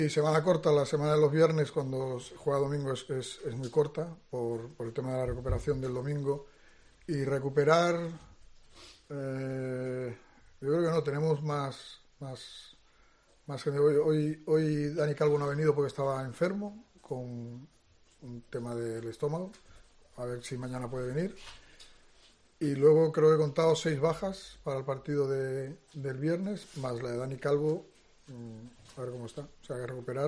Y semana corta, la semana de los viernes cuando se juega domingo es muy corta por el tema de la recuperación del domingo. Y recuperar, yo creo que no, tenemos más gente. Hoy Dani Calvo no ha venido porque estaba enfermo con un tema del estómago. A ver si mañana puede venir. Y luego creo que he contado 6 bajas para el partido del viernes, más la de Dani Calvo. A ver cómo está. O sea, que recuperar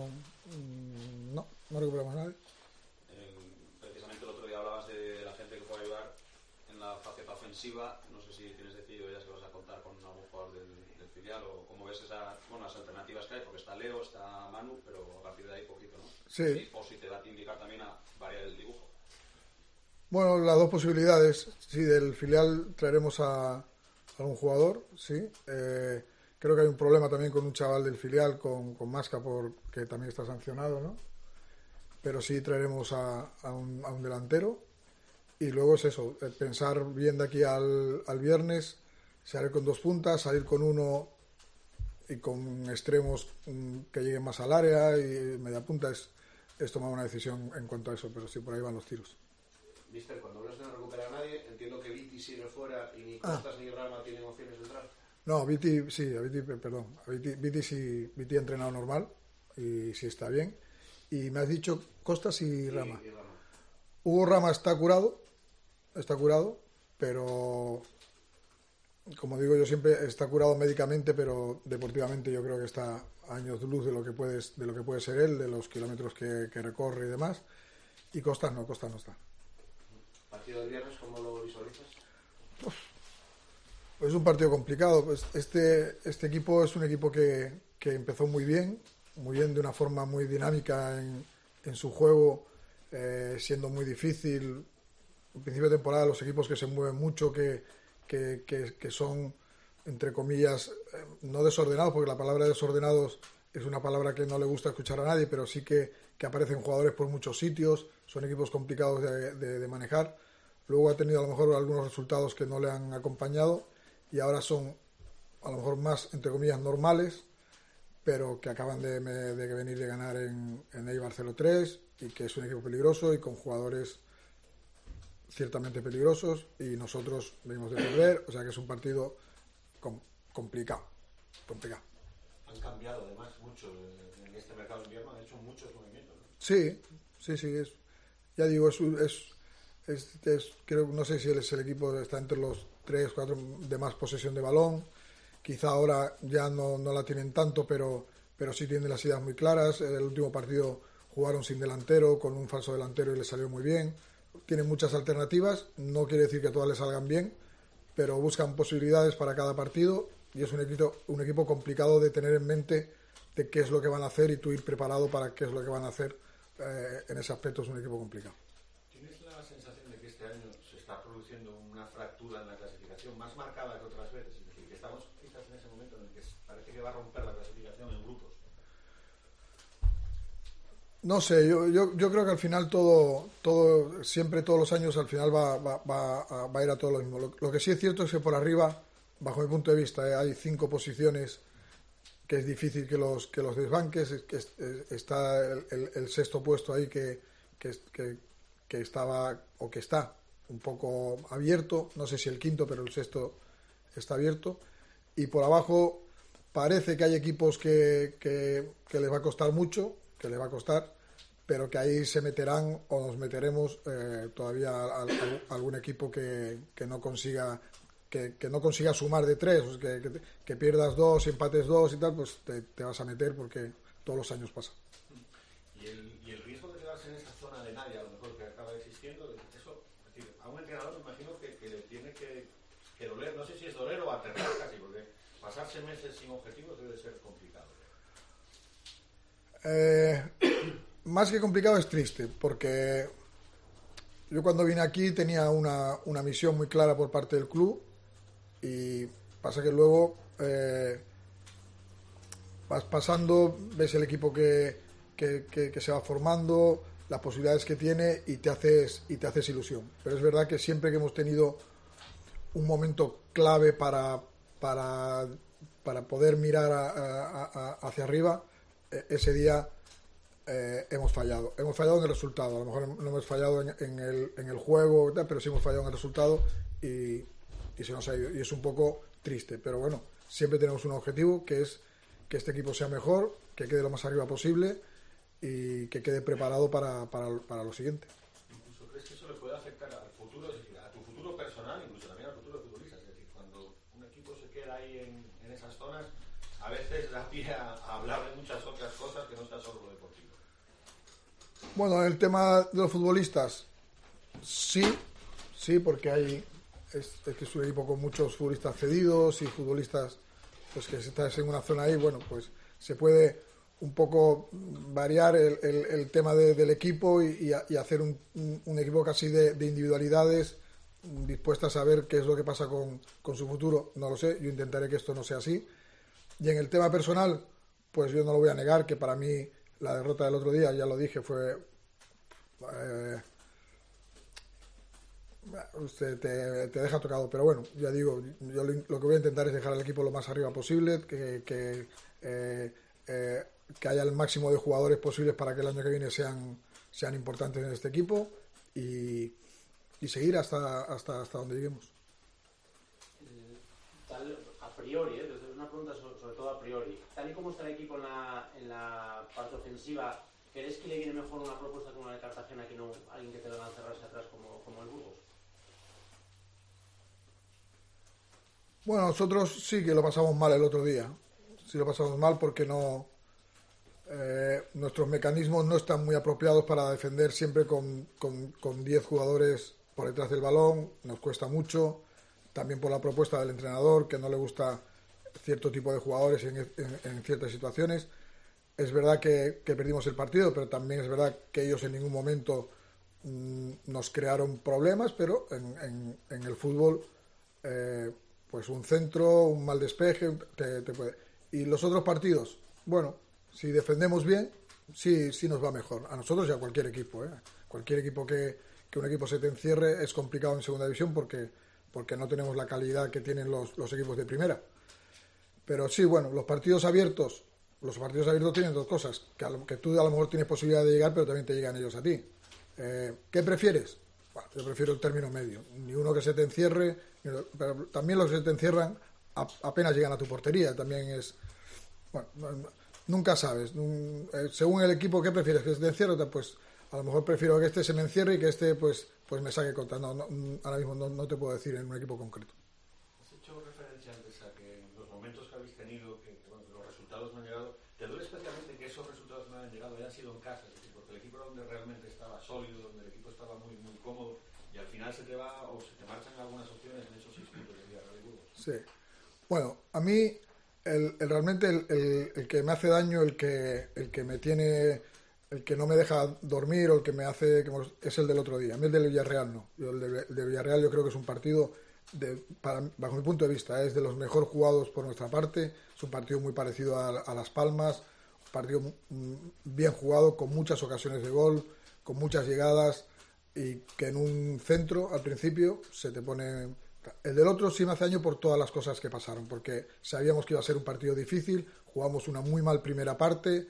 no recuperamos a nadie. Precisamente el otro día hablabas de la gente que puede ayudar en la faceta ofensiva. No sé si tienes decidido ya si vas a contar con algún jugador del filial o cómo ves las alternativas que hay, porque está Leo, está Manu, pero a partir de ahí poquito, ¿no? Sí. O si te da a indicar también a variar el dibujo. Bueno, las dos posibilidades. Sí, del filial traeremos a un jugador, sí. Creo que hay un problema también con un chaval del filial, con Masca, que también está sancionado, ¿no? Pero sí traeremos a un delantero. Y luego es eso, pensar bien de aquí al viernes, salir con 2 puntas, salir con uno y con extremos que lleguen más al área y media punta es tomar una decisión en cuanto a eso, pero sí, por ahí van los tiros. Mister, cuando hablas de no recuperar a nadie, entiendo que Viti sigue fuera y ni Costas ni Rama tienen opciones de entrar. No, Viti sí, Viti ha entrenado normal y sí está bien. Y me has dicho Costas y Rama. Y Rama. Hugo Rama está curado, pero como digo yo siempre, está curado médicamente, pero deportivamente yo creo que está a años de luz de lo que puede ser él, de los kilómetros que recorre y demás. Y Costas no está. ¿Partido del viernes cómo lo visualizas? Es un partido complicado. Pues este equipo es un equipo que empezó muy bien de una forma muy dinámica en su juego, siendo muy difícil. En principio de temporada los equipos que se mueven mucho, que son, entre comillas, no desordenados, porque la palabra desordenados es una palabra que no le gusta escuchar a nadie, pero sí que aparecen jugadores por muchos sitios, son equipos complicados de manejar. Luego ha tenido a lo mejor algunos resultados que no le han acompañado y ahora son a lo mejor más, entre comillas, normales, pero que acaban de venir de ganar en Eibar 0-3 y que es un equipo peligroso y con jugadores ciertamente peligrosos y nosotros venimos de perder, o sea que es un partido complicado. Han cambiado además mucho en este mercado de invierno, han hecho muchos movimientos, ¿no? Sí, ya digo, creo, no sé si el equipo está entre los 3-4 de más posesión de balón. Quizá ahora ya no la tienen tanto, pero sí tienen las ideas muy claras. El último partido jugaron sin delantero, con un falso delantero y les salió muy bien. Tienen muchas alternativas, no quiere decir que todas les salgan bien, pero buscan posibilidades para cada partido y es un equipo complicado de tener en mente de qué es lo que van a hacer y tú ir preparado para qué es lo que van a hacer. En ese aspecto es un equipo complicado. ¿Tienes la sensación de que este año se está produciendo una fractura en la clasificación más marcada que otras veces? Es decir, que estamos quizás en ese momento en el que parece que va a romper la clasificación en grupos. No sé, yo creo que al final siempre todos los años al final va a ir a todo lo mismo. Lo que sí es cierto es que por arriba, bajo mi punto de vista, hay 5 posiciones que es difícil que los desbanques, que está el sexto puesto ahí que estaba o que está un poco abierto, no sé si el quinto, pero el sexto está abierto, y por abajo parece que hay equipos que les va a costar mucho, pero que ahí se meterán o nos meteremos todavía algún equipo que no consiga sumar de 3, o sea, que pierdas 2, empates 2 y tal, pues te vas a meter porque todos los años pasa. Y el riesgo de quedarse en esa zona de nadie, a lo mejor que acaba existiendo, eso, es decir, a un entrenador me imagino que le tiene que doler, no sé si es doler o aterrar casi, porque pasarse meses sin objetivos debe ser complicado. Más que complicado es triste, porque yo cuando vine aquí tenía una misión muy clara por parte del club y pasa que luego vas pasando, ves el equipo que se va formando, las posibilidades que tiene y te haces ilusión. Pero es verdad que siempre que hemos tenido un momento clave para poder mirar hacia arriba, ese día hemos fallado. Hemos fallado en el resultado. A lo mejor no hemos fallado en el juego, pero sí hemos fallado en el resultado y se nos ha ido. Y es un poco triste. Pero bueno, siempre tenemos un objetivo, que es que este equipo sea mejor, que quede lo más arriba posible y que quede preparado para lo siguiente. ¿Incluso crees que eso le puede afectar al futuro, es decir, a tu futuro personal, incluso también al futuro de futbolistas? Es decir, cuando un equipo se queda ahí en esas zonas, a veces da pie a hablar de muchas otras cosas que no está solo lo deportivo. Bueno, el tema de los futbolistas, sí, porque es un equipo con muchos futbolistas cedidos y futbolistas pues que si estás en una zona ahí, bueno, pues se puede un poco variar el tema del equipo y hacer un equipo casi de individualidades dispuestas a ver qué es lo que pasa con su futuro. No lo sé, yo intentaré que esto no sea así. Y en el tema personal, pues yo no lo voy a negar, que para mí la derrota del otro día, ya lo dije, fue... usted te deja tocado, pero bueno, ya digo, yo lo que voy a intentar es dejar al equipo lo más arriba posible, que haya el máximo de jugadores posibles para que el año que viene sean importantes en este equipo y seguir hasta donde lleguemos. Tal, a priori, es una pregunta sobre todo a priori, tal y como está el equipo en la parte ofensiva, ¿crees que le viene mejor una propuesta como la de Cartagena que no alguien que te lo va a cerrarse atrás como el Burgos? Bueno, nosotros sí que lo pasamos mal el otro día. Sí lo pasamos mal porque nuestros mecanismos no están muy apropiados para defender siempre con 10 jugadores por detrás del balón. Nos cuesta mucho. También por la propuesta del entrenador, que no le gusta cierto tipo de jugadores en ciertas situaciones. Es verdad que perdimos el partido, pero también es verdad que ellos en ningún momento nos crearon problemas, pero en el fútbol... pues un centro, un mal despeje, te puede. Y los otros partidos, bueno, si defendemos bien, sí nos va mejor. A nosotros y a cualquier equipo, ¿eh? Cualquier equipo que un equipo se te encierre es complicado en segunda división porque no tenemos la calidad que tienen los equipos de primera. Pero sí, bueno, los partidos abiertos tienen dos cosas, que tú a lo mejor tienes posibilidad de llegar, pero también te llegan ellos a ti. ¿Qué prefieres? Bueno, yo prefiero el término medio. Ni uno que se te encierre, pero también los que se te encierran apenas llegan a tu portería. También es... Bueno, nunca sabes. Según el equipo, ¿qué prefieres? ¿Que se te encierre? Pues a lo mejor prefiero que este se me encierre y que este pues me saque contra. No, ahora mismo no te puedo decir en un equipo concreto. Has hecho referencia antes a que en los momentos que habéis tenido, que bueno, los resultados no han llegado. ¿Te duele especialmente que esos resultados no hayan llegado, hayan sido en casa? Es decir, porque el equipo era donde realmente estaba sólido, donde el equipo estaba muy, muy cómodo, y al final se te va o se te marchan algunas opciones en esos 6 puntos de Villarreal y Burgos. Sí. Bueno, a mí realmente el que me hace daño, el que me tiene, el que no me deja dormir o el que me hace, es el del otro día. A mí el del Villarreal no. El de Villarreal yo creo que es un partido, bajo mi punto de vista, es de los mejor jugados por nuestra parte. Es un partido muy parecido a Las Palmas, un partido bien jugado, con muchas ocasiones de gol, con muchas llegadas, y que en un centro al principio se te pone... El del otro sí me hace daño por todas las cosas que pasaron, porque sabíamos que iba a ser un partido difícil, jugamos una muy mal primera parte,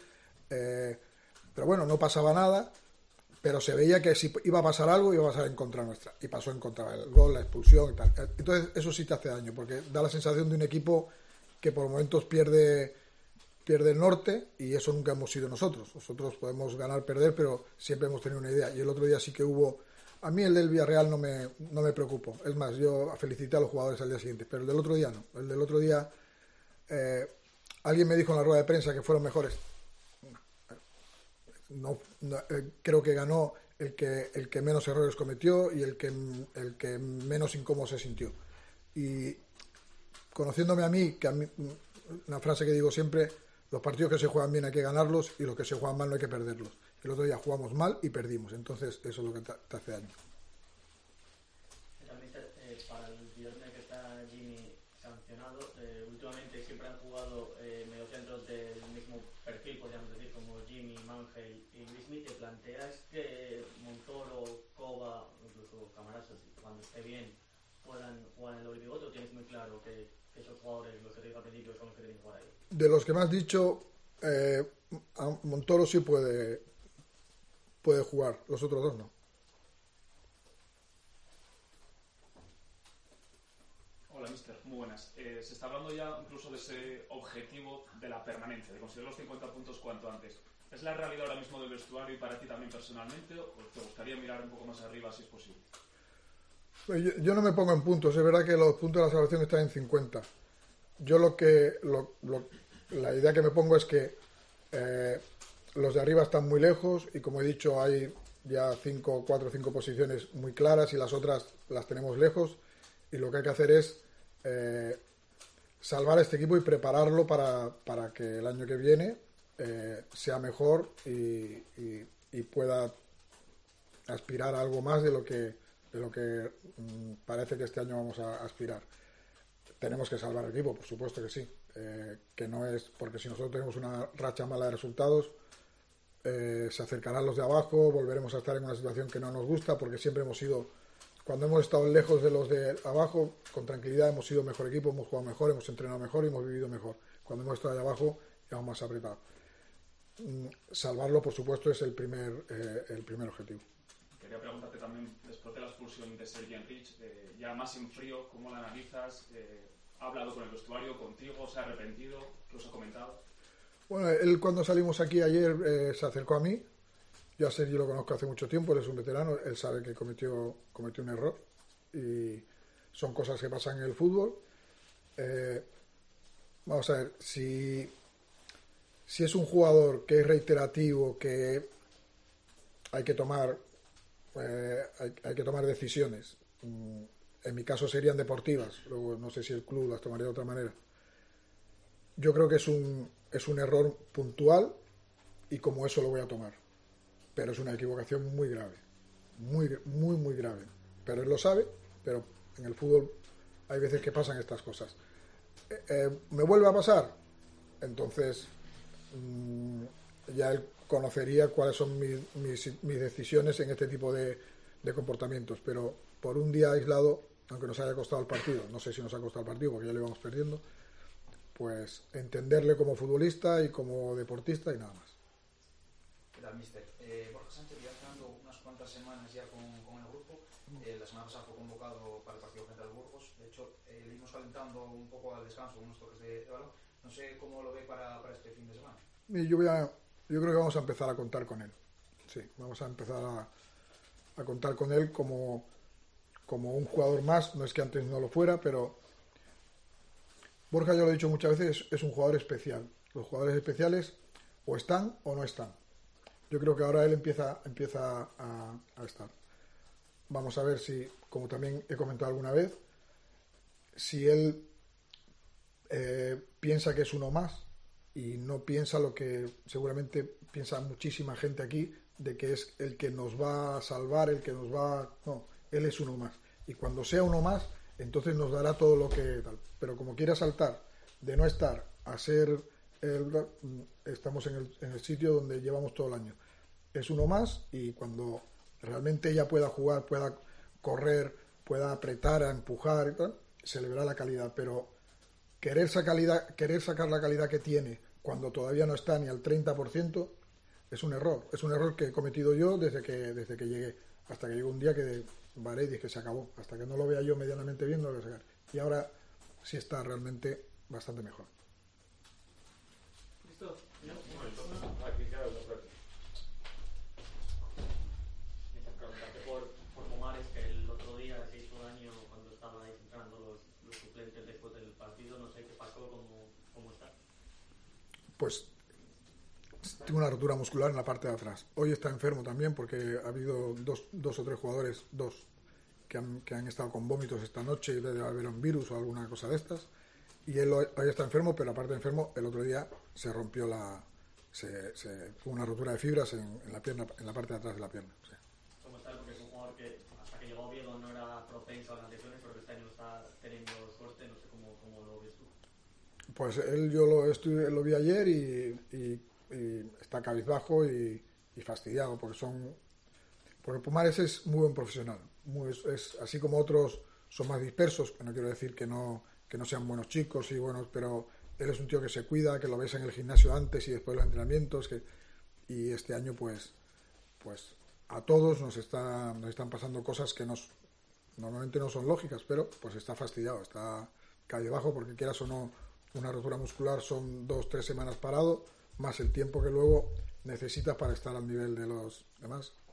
pero bueno, no pasaba nada, pero se veía que si iba a pasar algo, iba a pasar en contra nuestra, y pasó en contra, el gol, la expulsión y tal. Entonces eso sí te hace daño, porque da la sensación de un equipo que por momentos pierde el norte, y eso nunca hemos sido nosotros. Nosotros podemos ganar, perder, pero siempre hemos tenido una idea, y el otro día sí que hubo... A mí el del Villarreal no me preocupó. Es más, yo felicité a los jugadores al día siguiente, pero el del otro día no. El del otro día, alguien me dijo en la rueda de prensa que fueron mejores. Creo que ganó el que menos errores cometió y el que menos incómodo se sintió. Y conociéndome a mí, una frase que digo siempre: los partidos que se juegan bien hay que ganarlos y los que se juegan mal no hay que perderlos. El otro día jugamos mal y perdimos, entonces eso es lo que te hace daño. También para el viernes que está Jimmy sancionado, últimamente siempre han jugado mediocentros del mismo perfil, podríamos decir, como Jimmy, Mangel y Luismi. ¿Te planteas que Montoro, Cova, incluso Camarasa, cuando esté bien, puedan jugar en el doble pivote, o tienes muy claro que esos jugadores, los que te digo al principio, son los que tienen que jugar ahí? De los que me has dicho, Montoro sí puede jugar, los otros dos no. Hola, mister. Muy buenas. Se está hablando ya incluso de ese objetivo de la permanencia, de conseguir los 50 puntos cuanto antes. ¿Es la realidad ahora mismo del vestuario y para ti también personalmente, o te gustaría mirar un poco más arriba si es posible? Yo no me pongo en puntos, es verdad que los puntos de la salvación están en 50. Yo la idea que me pongo es que los de arriba están muy lejos y, como he dicho, hay ya 4 o 5 posiciones muy claras y las otras las tenemos lejos, y lo que hay que hacer es salvar a este equipo y prepararlo para que el año que viene sea mejor y pueda aspirar a algo más de lo que parece que este año vamos a aspirar. Tenemos que salvar el equipo, por supuesto que sí, que no es porque si nosotros tenemos una racha mala de resultados, se acercarán los de abajo, volveremos a estar en una situación que no nos gusta, porque siempre cuando hemos estado lejos de los de abajo, con tranquilidad hemos sido mejor equipo, hemos jugado mejor, hemos entrenado mejor y hemos vivido mejor. Cuando hemos estado de abajo, ya más apretado. Salvarlo, por supuesto, es el primer objetivo. Quería preguntarte también, después de la expulsión de Sergi Enrich, ya más en frío, ¿cómo la analizas? ¿Ha hablado con el vestuario, contigo? ¿Se ha arrepentido? ¿Qué os ha comentado? Bueno, él cuando salimos aquí ayer se acercó a mí. Yo a Sergi lo conozco hace mucho tiempo, él es un veterano, él sabe que cometió un error y son cosas que pasan en el fútbol. Vamos a ver, si es un jugador que es reiterativo, que hay que tomar decisiones, en mi caso serían deportivas, luego no sé si el club las tomaría de otra manera. Yo creo que es un error puntual y como eso lo voy a tomar. Pero es una equivocación muy grave, muy, muy, muy grave. Pero él lo sabe, pero en el fútbol hay veces que pasan estas cosas. ¿Me vuelve a pasar? Entonces ya él conocería cuáles son mis decisiones en este tipo de comportamientos. Pero por un día aislado, aunque nos haya costado el partido, no sé si nos ha costado el partido porque ya lo íbamos perdiendo, pues entenderle como futbolista y como deportista y nada más. ¿Qué tal, mister? Borja Sánchez ya llevando unas cuantas semanas ya con el grupo. La semana pasada fue convocado para el partido frente al Burgos. De hecho, le íbamos calentando un poco al descanso, unos toques de balón. No sé cómo lo ve para este fin de semana. Yo creo que vamos a empezar a contar con él. Sí, vamos a empezar a contar con él como un jugador más. No es que antes no lo fuera, pero Borja, ya lo he dicho muchas veces, es un jugador especial. Los jugadores especiales o están o no están. Yo creo que ahora él empieza a estar. Vamos a ver si, como también he comentado alguna vez, si él piensa que es uno más y no piensa lo que seguramente piensa muchísima gente aquí, de que es el que nos va a salvar, el que nos va... No, él es uno más. Y cuando sea uno más, entonces nos dará todo lo que tal. Pero como quiera saltar de no estar a ser... estamos en el sitio donde llevamos todo el año. Es uno más y cuando realmente ella pueda jugar, pueda correr, pueda apretar, a empujar y tal, se le verá la calidad. Pero querer sacar la calidad que tiene cuando todavía no está ni al 30% es un error. Es un error que he cometido yo desde que llegué. Hasta que llegó un día que varé y dije, se acabó. Hasta que no lo vea yo medianamente bien, no lo voy a sacar. Y ahora sí está realmente bastante mejor. ¿Listo? Aquí queda una parte. Preguntarte por Momares, que el otro día se hizo daño cuando estabais entrando los suplentes después del partido. No sé qué pasó, cómo está. Pues tengo una rotura muscular en la parte de atrás. Hoy está enfermo también porque ha habido dos o tres jugadores, que han estado con vómitos esta noche y debe haber un virus o alguna cosa de estas. Y él hoy está enfermo, pero aparte de enfermo, el otro día se rompió fue una rotura de fibras en la pierna, en la parte de atrás de la pierna. Sí. ¿Cómo está? Porque es un jugador que hasta que llegó a Oviedo no era propenso a las lesiones, pero este año está teniendo suerte. No sé cómo lo ves tú. Pues yo lo vi ayer y está cabizbajo y fastidiado porque Pumares es muy buen profesional, es así como otros son más dispersos, que no quiero decir que no sean buenos chicos y buenos, pero él es un tío que se cuida, que lo ves en el gimnasio antes y después de los entrenamientos, y este año pues a todos nos están pasando cosas que normalmente no son lógicas, pero pues está fastidiado, está calle abajo, porque quieras o no, una rotura muscular son 2-3 semanas parado, más el tiempo que luego necesitas para estar al nivel de los demás.